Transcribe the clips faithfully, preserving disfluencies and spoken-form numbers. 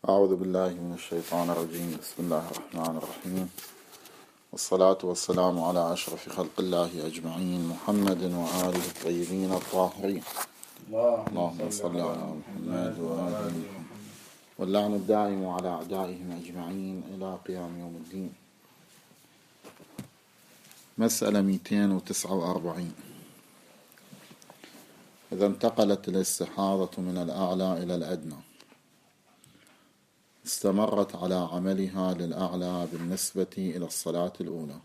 أعوذ بالله من الشيطان الرجيم. بسم الله الرحمن الرحيم، والصلاة والسلام على أشرف خلق الله أجمعين، محمد وآله الطيبين الطاهرين. اللهم صل على محمد وآل محمد، واللعن الدائم على أعدائهم أجمعين إلى قيام يوم الدين. مسألة مئتين وتسعة وأربعين. إذا انتقلت الاستحاضة من الأعلى إلى الأدنى، استمرت على عملها للأعلى بالنسبة إلى الصلاة الأولى.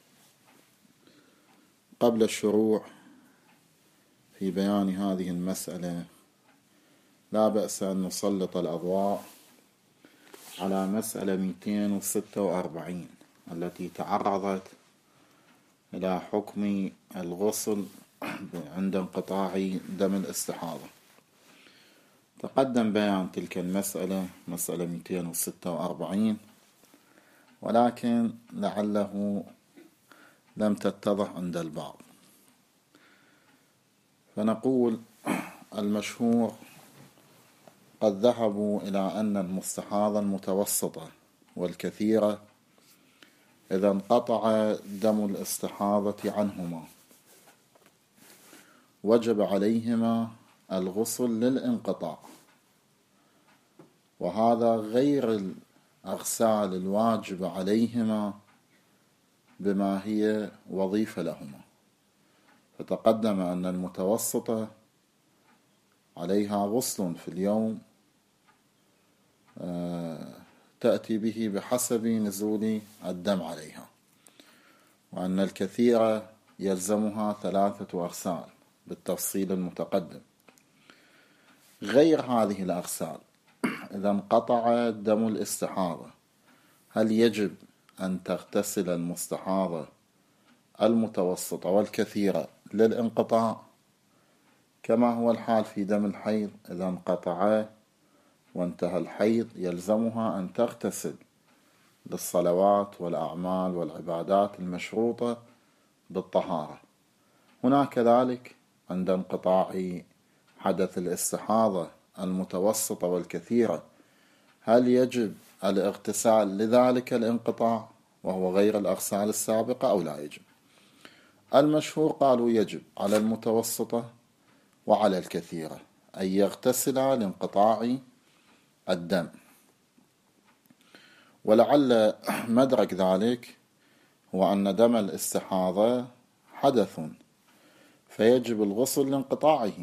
قبل الشروع في بيان هذه المسألة لا بأس أن نسلط الأضواء على مسألة مئتين وستة وأربعين التي تعرضت إلى حكم الغسل عند انقطاع دم الاستحاضة. تقدم بيان تلك المسألة، مسألة مئتين وستة وأربعين، ولكن لعله لم تتضح عند البعض، فنقول المشهور قد ذهبوا إلى أن المستحاضة المتوسطة والكثيرة إذا انقطع دم الاستحاضة عنهما وجب عليهما الغسل للانقطاع، وهذا غير الأغسال الواجب عليهما بما هي وظيفة لهما. فتقدم أن المتوسطة عليها غسل في اليوم تأتي به بحسب نزول الدم عليها، وأن الكثيرة يلزمها ثلاثة أغسال بالتفصيل المتقدم. غير هذه الأغسال إذا انقطع دم الاستحاضة، هل يجب أن تغتسل المستحاضة المتوسطة والكثيرة للانقطاع كما هو الحال في دم الحيض؟ إذا انقطع وانتهى الحيض يلزمها أن تغتسل للصلوات والأعمال والعبادات المشروطة بالطهارة. هناك كذلك عند انقطاع حدث الاستحاضة المتوسطة والكثيرة، هل يجب الاغتسال لذلك الانقطاع وهو غير الأغسال السابقة أو لا يجب؟ المشهور قالوا يجب على المتوسطة وعلى الكثيرة أن يغتسلا لانقطاع الدم، ولعل مدرك ذلك هو أن دم الاستحاضة حدث فيجب الغسل لانقطاعه،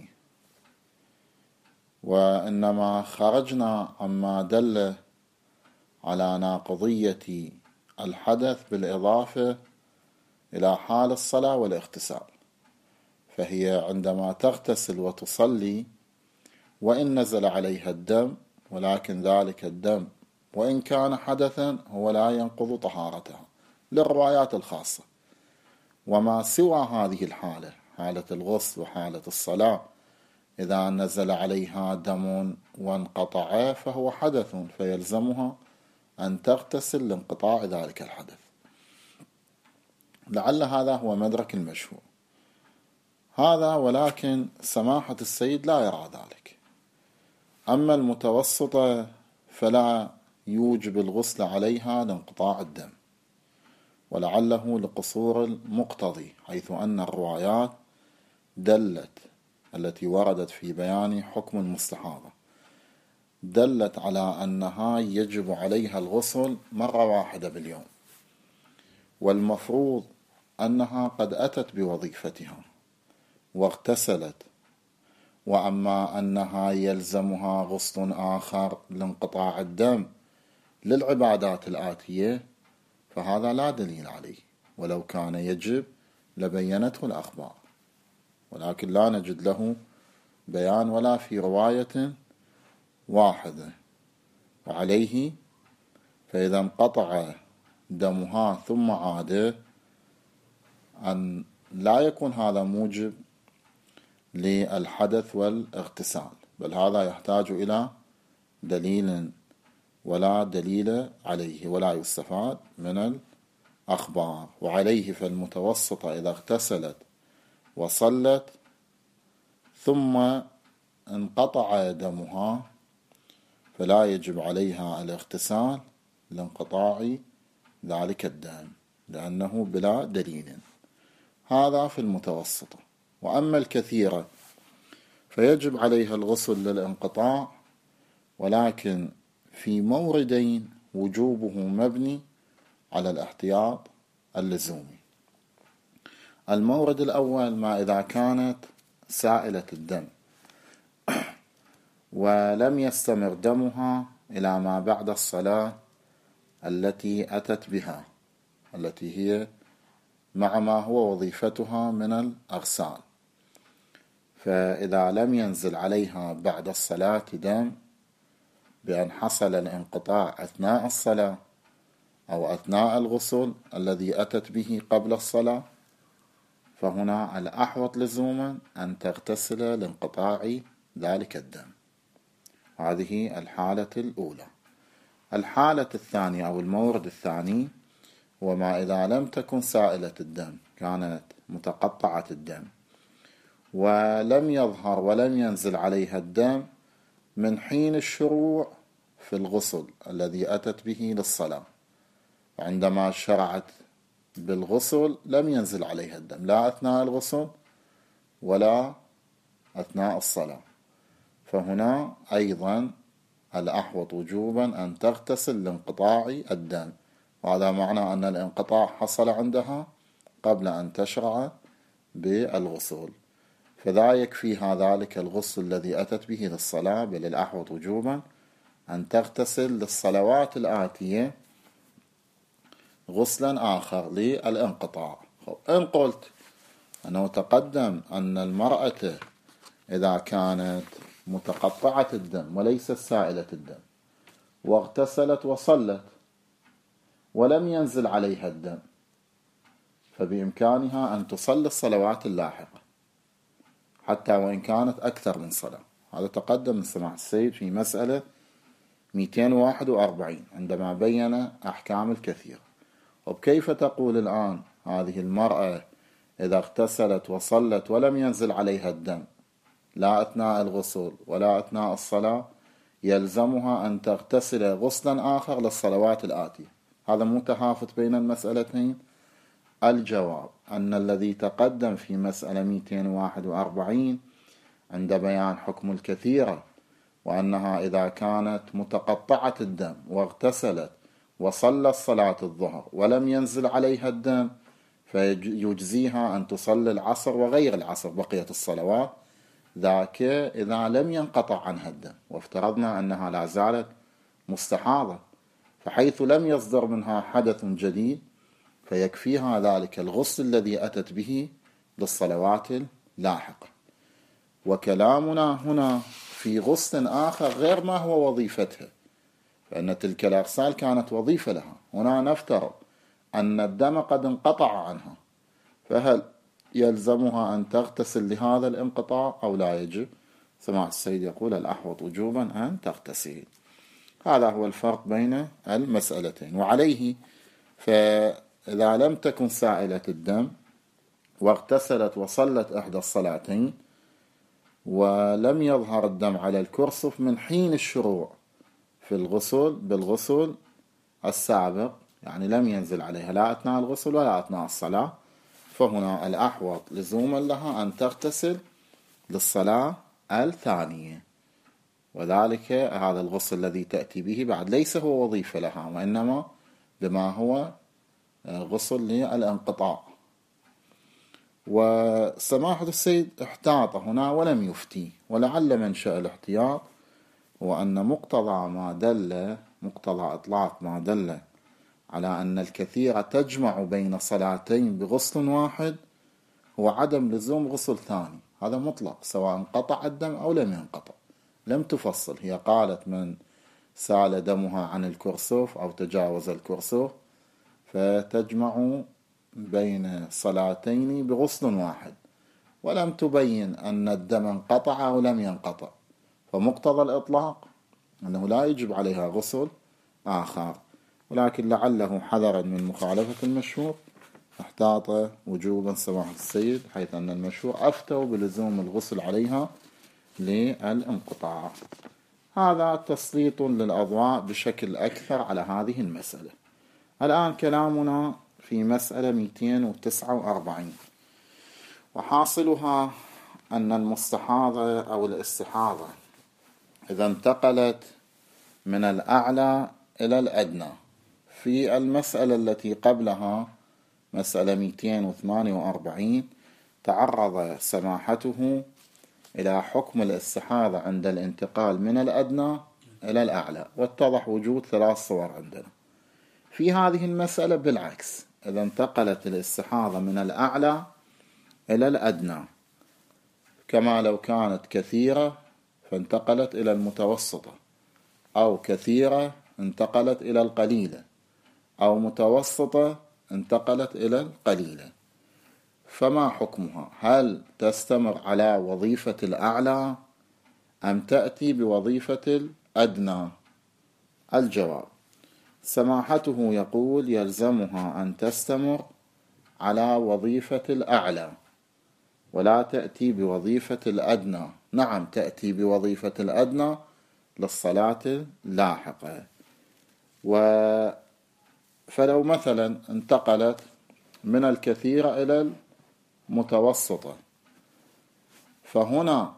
وإنما خرجنا عما دل على ناقضية الحدث بالإضافة إلى حال الصلاة والاغتسال. فهي عندما تغتسل وتصلي وإن نزل عليها الدم، ولكن ذلك الدم وإن كان حدثا هو لا ينقض طهارتها للروايات الخاصة. وما سوى هذه الحالة، حالة الغسل وحالة الصلاة، إذا نزل عليها دم وانقطع فهو حدث فيلزمها أن تغتسل لانقطاع ذلك الحدث. لعل هذا هو مدرك المشهور هذا، ولكن سماحة السيد لا يرى ذلك. أما المتوسطة فلا يوجب الغسل عليها لانقطاع الدم، ولعله لقصور المقتضي، حيث أن الروايات دلت التي وردت في بيان حكم المستحاضة دلت على أنها يجب عليها الغسل مرة واحدة باليوم، والمفروض أنها قد أتت بوظيفتها واغتسلت. وأما أنها يلزمها غسل آخر لانقطاع الدم للعبادات الآتية فهذا لا دليل عليه، ولو كان يجب لبينته الأخبار، ولكن لا نجد له بيان ولا في رواية واحدة. وعليه فإذا انقطع دمها ثم عاد أن لا يكون هذا موجب للحدث والاغتسال، بل هذا يحتاج إلى دليل ولا دليل عليه، ولا يستفاد من الأخبار. وعليه فالمتوسطة إذا اغتسلت وصلت ثم انقطع دمها فلا يجب عليها الاغتسال لانقطاع ذلك الدم لأنه بلا دليل. هذا في المتوسطة. وأما الكثيرة فيجب عليها الغسل للانقطاع، ولكن في موردين وجوبه مبني على الاحتياط اللزومي. المورد الأول ما إذا كانت سائلة الدم ولم يستمر دمها إلى ما بعد الصلاة التي أتت بها، التي هي مع ما هو وظيفتها من الأغسال. فإذا لم ينزل عليها بعد الصلاة دم بأن حصل الانقطاع أثناء الصلاة أو أثناء الغسل الذي أتت به قبل الصلاة، فهنا الأحوط لزوما أن تغتسل لانقطاع ذلك الدم. هذه الحالة الأولى. الحالة الثانية أو المورد الثاني وما إذا لم تكن سائلة الدم، كانت متقطعة الدم ولم يظهر ولم ينزل عليها الدم من حين الشروع في الغسل الذي أتت به للصلاة. عندما شرعت بالغسل لم ينزل عليها الدم لا أثناء الغسل ولا أثناء الصلاة، فهنا أيضا الأحوط وجوبا أن تغتسل لانقطاع الدم، وهذا معنى أن الانقطاع حصل عندها قبل أن تشرع بالغسل، فلا يكفيها ذلك الغسل الذي أتت به للصلاة، بل الأحوط وجوبا أن تغتسل للصلوات الآتية غسلا آخر للانقطاع. إن قلت أنه تقدم أن المرأة إذا كانت متقطعة الدم وليست سائلة الدم واغتسلت وصلت ولم ينزل عليها الدم، فبإمكانها أن تصلي الصلوات اللاحقة حتى وإن كانت أكثر من صلاة. هذا تقدم من سماحة السيد في مسألة مئتين وواحد وأربعين عندما بين أحكام الكثير. وكيف تقول الآن هذه المرأة إذا اغتسلت وصلت ولم ينزل عليها الدم لا أثناء الغسل ولا أثناء الصلاة يلزمها أن تغتسل غسلا آخر للصلوات الآتية؟ هذا متهافت بين المسألتين. الجواب أن الذي تقدم في مسألة مئتين وواحد وأربعين عند بيان حكم الكثيرة وأنها إذا كانت متقطعة الدم واغتسلت وصلت صلاة الظهر ولم ينزل عليها الدم فيجزيها أن تصلي العصر وغير العصر بقية الصلوات، ذاك إذا لم ينقطع عنها الدم، وافترضنا أنها لا زالت مستحاضة، فحيث لم يصدر منها حدث جديد فيكفيها ذلك الغسل الذي أتت به للصلوات اللاحقة. وكلامنا هنا في غسل آخر غير ما هو وظيفتها، فإن تلك الأغسال كانت وظيفة لها. هنا نفترض أن الدم قد انقطع عنها، فهل يلزمها أن تغتسل لهذا الانقطاع أو لا يجب؟ سماحة السيد يقول الأحوط وجوبا أن تغتسل. هذا هو الفرق بين المسألتين. وعليه فإذا لم تكن سائلة الدم واغتسلت وصلت إحدى الصلاتين ولم يظهر الدم على الكرسف من حين الشروع في الغسل بالغسل السابق، يعني لم ينزل عليها لا أثناء الغسل ولا أثناء الصلاة، فهنا الأحوط لزوما لها أن تغتسل للصلاة الثانية، وذلك هذا الغسل الذي تأتي به بعد ليس هو وظيفة لها وإنما بما هو غسل للانقطاع. وسماحة السيد احتاط هنا ولم يفتي، ولعل منشأ الاحتياط هو أن مقتضى ما دل مقتضى إطلاق ما دل على أن الكثير تجمع بين صلاتين بغسل واحد هو عدم لزوم غسل ثاني. هذا مطلق سواء انقطع الدم أو لم ينقطع، لم تفصل. هي قالت من سال دمها عن الكرسف أو تجاوز الكرسف فتجمع بين صلاتين بغسل واحد، ولم تبين أن الدم انقطع أو لم ينقطع، فمقتضى الإطلاق أنه لا يجب عليها غسل آخر، ولكن لعله حذرا من مخالفة المشهور احتاط وجوبا سماحة السيد، حيث أن المشهور أفتوا بلزوم الغسل عليها للانقطاع. هذا تسليط للأضواء بشكل أكثر على هذه المسألة. الآن كلامنا في مسألة مئتين وتسعة وأربعين، وحاصلها أن المستحاضة أو الاستحاضة إذا انتقلت من الأعلى إلى الأدنى. في المسألة التي قبلها مسألة مئتين وثمانية وأربعين تعرض سماحته إلى حكم الاستحاضة عند الانتقال من الأدنى إلى الأعلى، واتضح وجود ثلاث صور عندنا. في هذه المسألة بالعكس، إذا انتقلت الاستحاضة من الأعلى إلى الأدنى، كما لو كانت كثيرة فانتقلت إلى المتوسطة، أو كثيرة انتقلت إلى القليلة، أو متوسطة انتقلت إلى القليلة. فما حكمها؟ هل تستمر على وظيفة الأعلى أم تأتي بوظيفة الأدنى؟ الجواب: سماحته يقول يلزمها أن تستمر على وظيفة الأعلى ولا تأتي بوظيفة الأدنى. نعم، تأتي بوظيفة الأدنى للصلاة اللاحقة. و فلو مثلا انتقلت من الكثيرة إلى المتوسطة، فهنا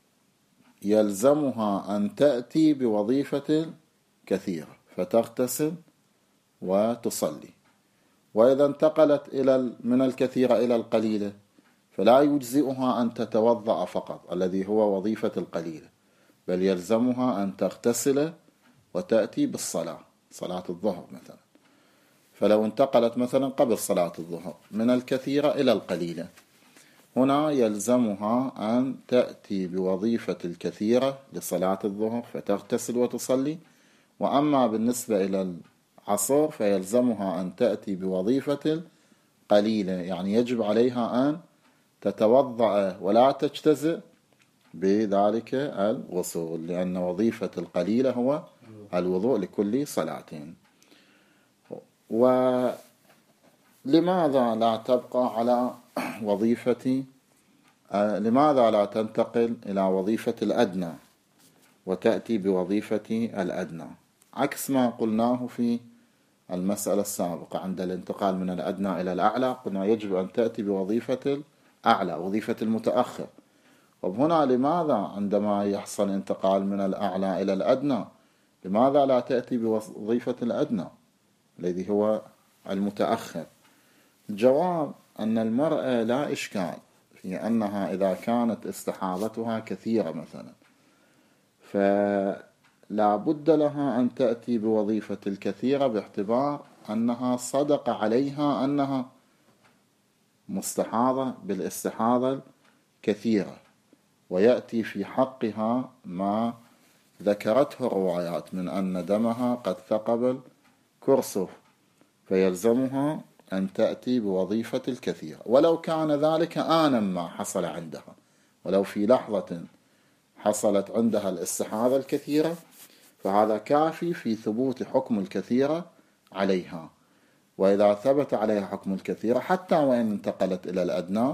يلزمها أن تأتي بوظيفة الكثيرة فتغتسل وتصلي. وإذا انتقلت إلى من الكثيرة إلى القليلة فلا يجزئها أن تتوضأ فقط الذي هو وظيفة القليلة، بل يلزمها أن تغتسل وتأتي بالصلاة، صلاة الظهر مثلا. فلو انتقلت مثلا قبل صلاة الظهر من الكثيرة إلى القليلة، هنا يلزمها أن تأتي بوظيفة الكثيرة لصلاة الظهر فتغتسل وتصلي. وأما بالنسبة إلى العصر فيلزمها أن تأتي بوظيفة القليلة، يعني يجب عليها أن تتوضأ ولا تجتزئ بذلك الغسل، لأن وظيفة القليلة هو الوضوء لكل صلاتين. ولماذا لا تبقى على وظيفة لماذا لا تنتقل إلى وظيفة الأدنى وتأتي بوظيفة الأدنى؟ عكس ما قلناه في المسألة السابقة، عند الانتقال من الأدنى إلى الأعلى قلنا يجب أن تأتي بوظيفة الأعلى، وظيفة المتأخر. وهنا لماذا عندما يحصل انتقال من الأعلى إلى الأدنى لماذا لا تأتي بوظيفة الأدنى الذي هو المتأخر؟ الجواب أن المرأة لا إشكال في أنها إذا كانت استحاضتها كثيرة مثلا فلا بد لها أن تأتي بوظيفة الكثيرة، باعتبار أنها صدق عليها أنها مستحاضة بالاستحاضة الكثيرة، ويأتي في حقها ما ذكرته الروايات من أن دمها قد ثقب الكرسف، فيلزمها أن تأتي بوظيفة الكثير، ولو كان ذلك آنا ما حصل عندها، ولو في لحظة حصلت عندها الاستحاضة الكثيرة فهذا كافي في ثبوت حكم الكثيرة عليها. وإذا ثبت عليها حكم الكثيرة حتى وإن انتقلت إلى الأدنى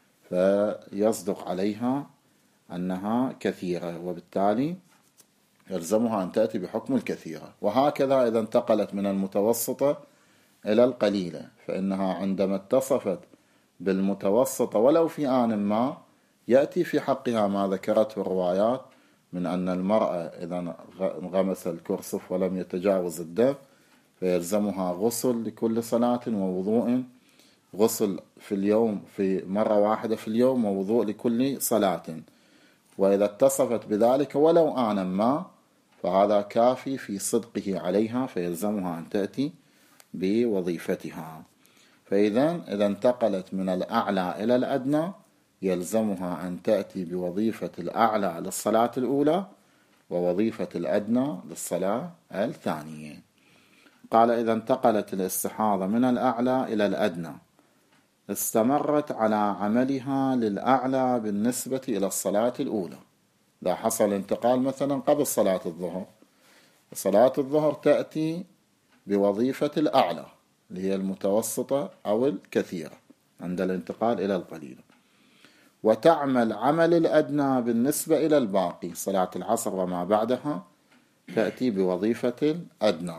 فيصدق عليها أنها كثيرة، وبالتالي يلزمها أن تأتي بحكم الكثيرة. وهكذا إذا انتقلت من المتوسطة إلى القليلة فإنها عندما اتصفت بالمتوسطة ولو في آن ما يأتي في حقها ما ذكرته الروايات من أن المرأة إذا انغمس الكرسف ولم يتجاوز الدم فيلزمها غسل لكل صلاة ووضوء، غسل في اليوم في مرة واحدة في اليوم ووضوء لكل صلاة. وإذا اتصفت بذلك ولو آنا ما فهذا كافي في صدقه عليها، فيلزمها أن تأتي بوظيفتها. فإذا إذا انتقلت من الأعلى إلى الأدنى يلزمها أن تأتي بوظيفة الأعلى للصلاة الأولى ووظيفة الأدنى للصلاة الثانية. قال إذا انتقلت الاستحاضة من الأعلى إلى الأدنى استمرت على عملها للأعلى بالنسبة إلى الصلاة الأولى. إذا حصل انتقال مثلا قبل صلاة الظهر، صلاة الظهر تأتي بوظيفة الأعلى اللي هي المتوسطة أو الكثيرة عند الانتقال إلى القليلة، وتعمل عمل الأدنى بالنسبة إلى الباقي صلاة العصر وما بعدها تأتي بوظيفة الأدنى.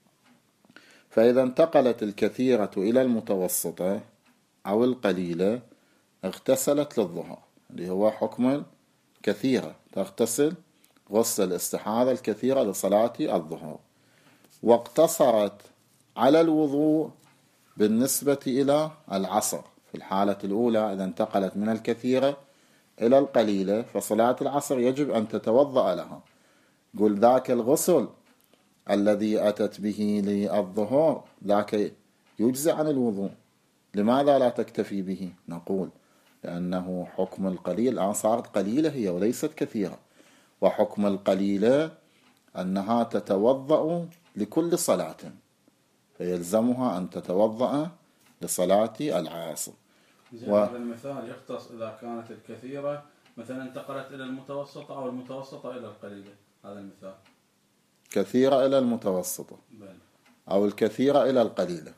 فإذا انتقلت الكثيرة إلى المتوسطة أو القليلة اغتسلت للظهر، اللي هو حكم الكثيرة، تغتسل غسل الاستحاضة الكثيرة لصلاة الظهر. واقتصرت على الوضوء بالنسبة إلى العصر. في الحالة الأولى إذا انتقلت من الكثيرة إلى القليلة فصلاة العصر يجب أن تتوضأ لها. قل ذاك الغسل الذي أتت به للظهر ذاك يجزي عن الوضوء، لماذا لا تكتفي به؟ نقول لأنه حكم القليل الآن صارت قليلة هي وليست كثيرة، وحكم القليلة أنها تتوضأ لكل صلاة، فيلزمها أن تتوضأ لصلاة العصر. و... هذا المثال يختص إذا كانت الكثيرة مثلا انتقلت إلى المتوسطة أو المتوسطة إلى القليلة. هذا المثال كثيرة إلى المتوسطة بل. أو الكثيرة إلى القليلة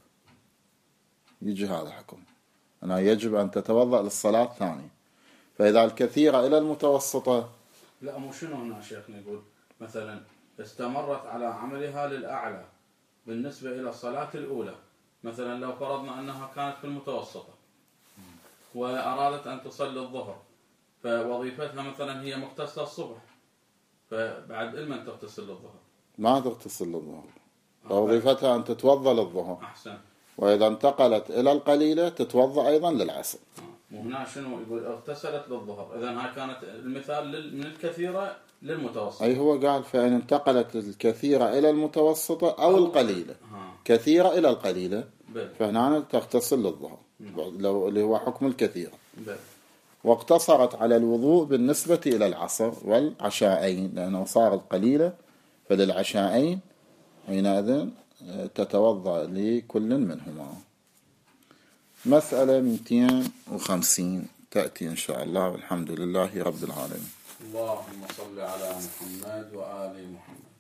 يجي هذا حكم أنها يجب أن تتوضأ للصلاة الثانية. فإذا الكثيرة إلى المتوسطة لا مو شنو هنا شيخنا يقول مثلا استمرت على عملها للأعلى بالنسبة إلى الصلاة الأولى، مثلا لو فرضنا أنها كانت في المتوسطة وأرادت أن تصلي الظهر فوظيفتها مثلا هي مغتسلة الصبح، فبعد إلمن تغتسل الظهر؟ ما تغتسل الظهر، وظيفتها أن تتوضأ للظهر. أحسن. وإذا انتقلت إلى القليلة تتوضأ أيضا للعصر. وهنا شنو يقول اغتسلت للظهر، إذا هاي كانت المثال من الكثيرة للمتوسطة. أي هو قال فإن انتقلت الكثيرة إلى المتوسطة أو, أو القليلة ها. كثيرة إلى القليلة بل. فهنا تغتسل للظهر لو اللي هو حكم الكثيرة بل. واقتصرت على الوضوء بالنسبة إلى العصر والعشاءين لأنه صارت قليلة، فللعشاءين حينئذ تتوضأ لكل منهما. مسألة مئتين وخمسين تأتي إن شاء الله، والحمد لله رب العالمين. اللهم صل على محمد وآل محمد.